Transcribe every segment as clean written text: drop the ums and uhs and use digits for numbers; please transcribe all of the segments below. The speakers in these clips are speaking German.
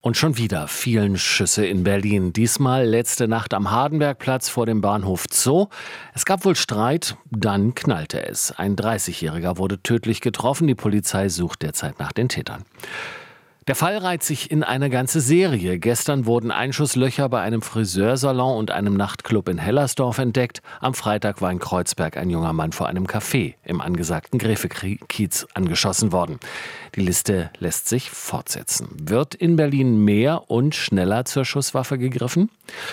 Und schon wieder fielen Schüsse in Berlin. Diesmal letzte Nacht am Hardenbergplatz vor dem Bahnhof Zoo. Es gab wohl Streit, dann knallte es. Ein 30-Jähriger wurde tödlich getroffen. Die Polizei sucht derzeit nach den Tätern. Der Fall reiht sich in eine ganze Serie. Gestern wurden Einschusslöcher bei einem Friseursalon und einem Nachtclub in Hellersdorf entdeckt. Am Freitag war in Kreuzberg ein junger Mann vor einem Café im angesagten Gräfekiez angeschossen worden. Die Liste lässt sich fortsetzen. Wird in Berlin mehr und schneller zur Schusswaffe gegriffen?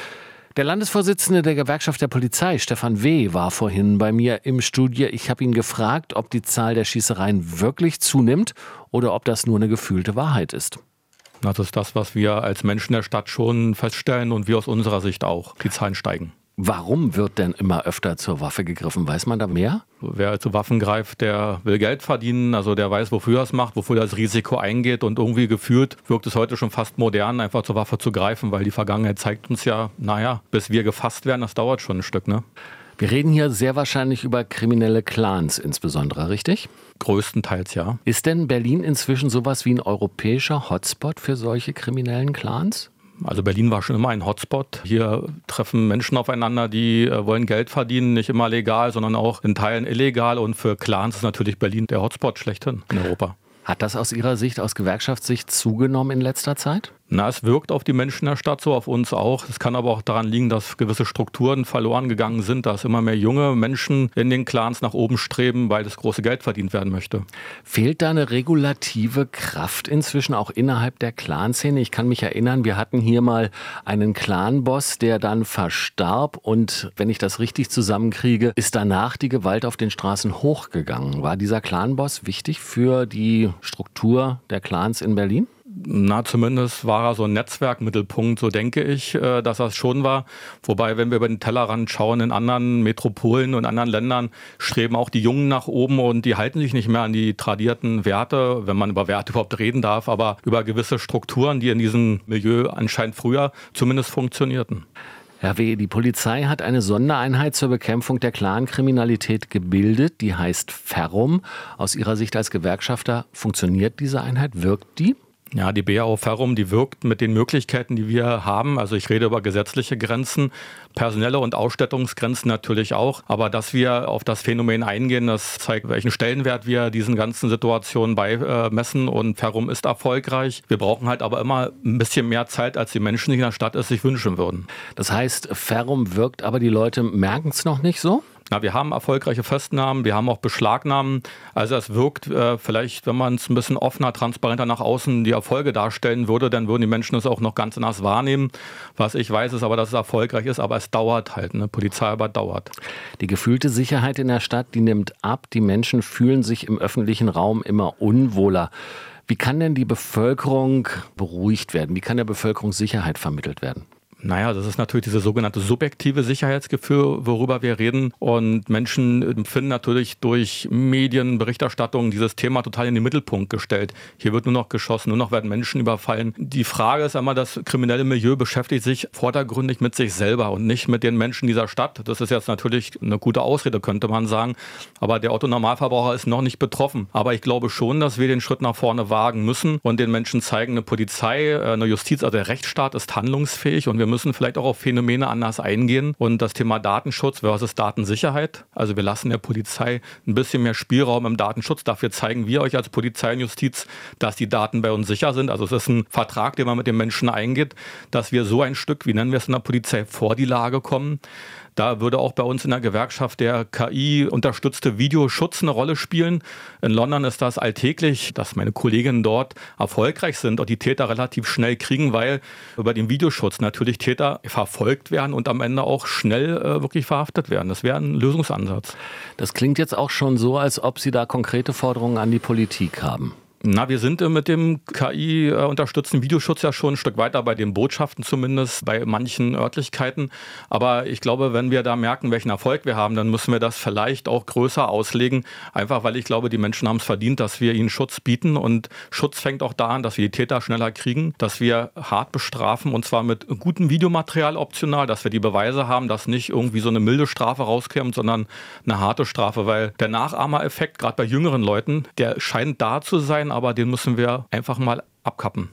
Der Landesvorsitzende der Gewerkschaft der Polizei, Stefan W., war vorhin bei mir im Studio. Ich habe ihn gefragt, ob die Zahl der Schießereien wirklich zunimmt oder ob das nur eine gefühlte Wahrheit ist. Das ist das, was wir als Menschen der Stadt schon feststellen und wir aus unserer Sicht auch. Die Zahlen steigen. Warum wird denn immer öfter zur Waffe gegriffen? Weiß man da mehr? Wer zu Waffen greift, der will Geld verdienen, also der weiß, wofür er es macht, wofür er das Risiko eingeht, und irgendwie gefühlt wirkt es heute schon fast modern, einfach zur Waffe zu greifen, weil die Vergangenheit zeigt uns ja, bis wir gefasst werden, das dauert schon ein Stück, ne? Wir reden hier sehr wahrscheinlich über kriminelle Clans insbesondere, richtig? Größtenteils, ja. Ist denn Berlin inzwischen sowas wie ein europäischer Hotspot für solche kriminellen Clans? Also Berlin war schon immer ein Hotspot. Hier treffen Menschen aufeinander, die wollen Geld verdienen, nicht immer legal, sondern auch in Teilen illegal. Und für Clans ist natürlich Berlin der Hotspot schlechthin in Europa. Hat das aus Ihrer Sicht, aus Gewerkschaftssicht zugenommen in letzter Zeit? Es wirkt auf die Menschen der Stadt so, auf uns auch. Es kann aber auch daran liegen, dass gewisse Strukturen verloren gegangen sind, dass immer mehr junge Menschen in den Clans nach oben streben, weil das große Geld verdient werden möchte. Fehlt da eine regulative Kraft inzwischen auch innerhalb der Clanszene? Ich kann mich erinnern, wir hatten hier mal einen Clanboss, der dann verstarb, und wenn ich das richtig zusammenkriege, ist danach die Gewalt auf den Straßen hochgegangen. War dieser Clanboss wichtig für die Struktur der Clans in Berlin? Zumindest war er so ein Netzwerkmittelpunkt, so denke ich, dass er es schon war. Wobei, wenn wir über den Tellerrand schauen, in anderen Metropolen und anderen Ländern streben auch die Jungen nach oben und die halten sich nicht mehr an die tradierten Werte, wenn man über Werte überhaupt reden darf, aber über gewisse Strukturen, die in diesem Milieu anscheinend früher zumindest funktionierten. Herr W., die Polizei hat eine Sondereinheit zur Bekämpfung der Clankriminalität gebildet, die heißt Ferrum. Aus Ihrer Sicht als Gewerkschafter, funktioniert diese Einheit, wirkt die? Ja, die BAO Ferrum, die wirkt mit den Möglichkeiten, die wir haben. Also ich rede über gesetzliche Grenzen, personelle und Ausstattungsgrenzen natürlich auch. Aber dass wir auf das Phänomen eingehen, das zeigt, welchen Stellenwert wir diesen ganzen Situationen beimessen. Und Ferrum ist erfolgreich. Wir brauchen halt aber immer ein bisschen mehr Zeit, als die Menschen, die in der Stadt es sich wünschen würden. Das heißt, Ferrum wirkt, aber die Leute merken es noch nicht so? Wir haben erfolgreiche Festnahmen, wir haben auch Beschlagnahmen. Also es wirkt vielleicht, wenn man es ein bisschen offener, transparenter nach außen die Erfolge darstellen würde, dann würden die Menschen es auch noch ganz anders wahrnehmen. Was ich weiß, ist aber, dass es erfolgreich ist, aber es dauert halt. Polizeiarbeit dauert. Die gefühlte Sicherheit in der Stadt, die nimmt ab. Die Menschen fühlen sich im öffentlichen Raum immer unwohler. Wie kann denn die Bevölkerung beruhigt werden? Wie kann der Bevölkerung Sicherheit vermittelt werden? Das ist natürlich diese sogenannte subjektive Sicherheitsgefühl, worüber wir reden. Und Menschen empfinden natürlich durch Medien, Berichterstattung dieses Thema total in den Mittelpunkt gestellt. Hier wird nur noch geschossen, nur noch werden Menschen überfallen. Die Frage ist einmal, das kriminelle Milieu beschäftigt sich vordergründig mit sich selber und nicht mit den Menschen dieser Stadt. Das ist jetzt natürlich eine gute Ausrede, könnte man sagen. Aber der Otto-Normalverbraucher ist noch nicht betroffen. Aber ich glaube schon, dass wir den Schritt nach vorne wagen müssen und den Menschen zeigen, eine Polizei, eine Justiz, also der Rechtsstaat ist handlungsfähig, und wir müssen vielleicht auch auf Phänomene anders eingehen. Und das Thema Datenschutz versus Datensicherheit. Also wir lassen der Polizei ein bisschen mehr Spielraum im Datenschutz. Dafür zeigen wir euch als Polizei und Justiz, dass die Daten bei uns sicher sind. Also es ist ein Vertrag, den man mit den Menschen eingeht, dass wir so ein Stück, wie nennen wir es in der Polizei, vor die Lage kommen. Da würde auch bei uns in der Gewerkschaft der KI-unterstützte Videoschutz eine Rolle spielen. In London ist das alltäglich, dass meine Kolleginnen dort erfolgreich sind und die Täter relativ schnell kriegen, weil über den Videoschutz natürlich Täter verfolgt werden und am Ende auch schnell wirklich verhaftet werden. Das wäre ein Lösungsansatz. Das klingt jetzt auch schon so, als ob Sie da konkrete Forderungen an die Politik haben. Wir sind mit dem KI-unterstützten Videoschutz ja schon ein Stück weiter bei den Botschaften zumindest, bei manchen Örtlichkeiten. Aber ich glaube, wenn wir da merken, welchen Erfolg wir haben, dann müssen wir das vielleicht auch größer auslegen. Einfach weil ich glaube, die Menschen haben es verdient, dass wir ihnen Schutz bieten. Und Schutz fängt auch da an, dass wir die Täter schneller kriegen, dass wir hart bestrafen, und zwar mit gutem Videomaterial optional, dass wir die Beweise haben, dass nicht irgendwie so eine milde Strafe rauskommt, sondern eine harte Strafe. Weil der Nachahmereffekt, gerade bei jüngeren Leuten, der scheint da zu sein, aber den müssen wir einfach mal abkappen.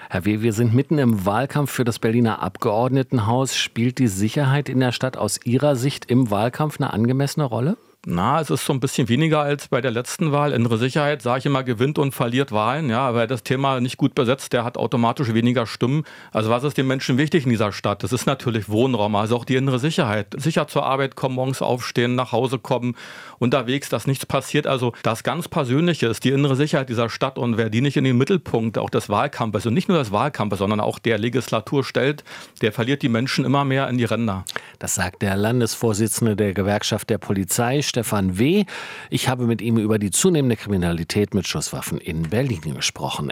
Herr W., wir sind mitten im Wahlkampf für das Berliner Abgeordnetenhaus. Spielt die Sicherheit in der Stadt aus Ihrer Sicht im Wahlkampf eine angemessene Rolle? Es ist so ein bisschen weniger als bei der letzten Wahl. Innere Sicherheit, sage ich immer, gewinnt und verliert Wahlen. Ja, wer das Thema nicht gut besetzt, der hat automatisch weniger Stimmen. Also was ist den Menschen wichtig in dieser Stadt? Das ist natürlich Wohnraum, also auch die innere Sicherheit. Sicher zur Arbeit kommen, morgens aufstehen, nach Hause kommen, unterwegs, dass nichts passiert. Also das ganz Persönliche ist die innere Sicherheit dieser Stadt. Und wer die nicht in den Mittelpunkt auch des Wahlkampfes und nicht nur des Wahlkampfes, sondern auch der Legislatur stellt, der verliert die Menschen immer mehr in die Ränder. Das sagt der Landesvorsitzende der Gewerkschaft der Polizei, Stefan W. Ich habe mit ihm über die zunehmende Kriminalität mit Schusswaffen in Berlin gesprochen.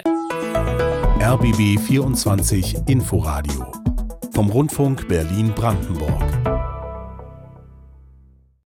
RBB 24 Inforadio vom Rundfunk Berlin-Brandenburg.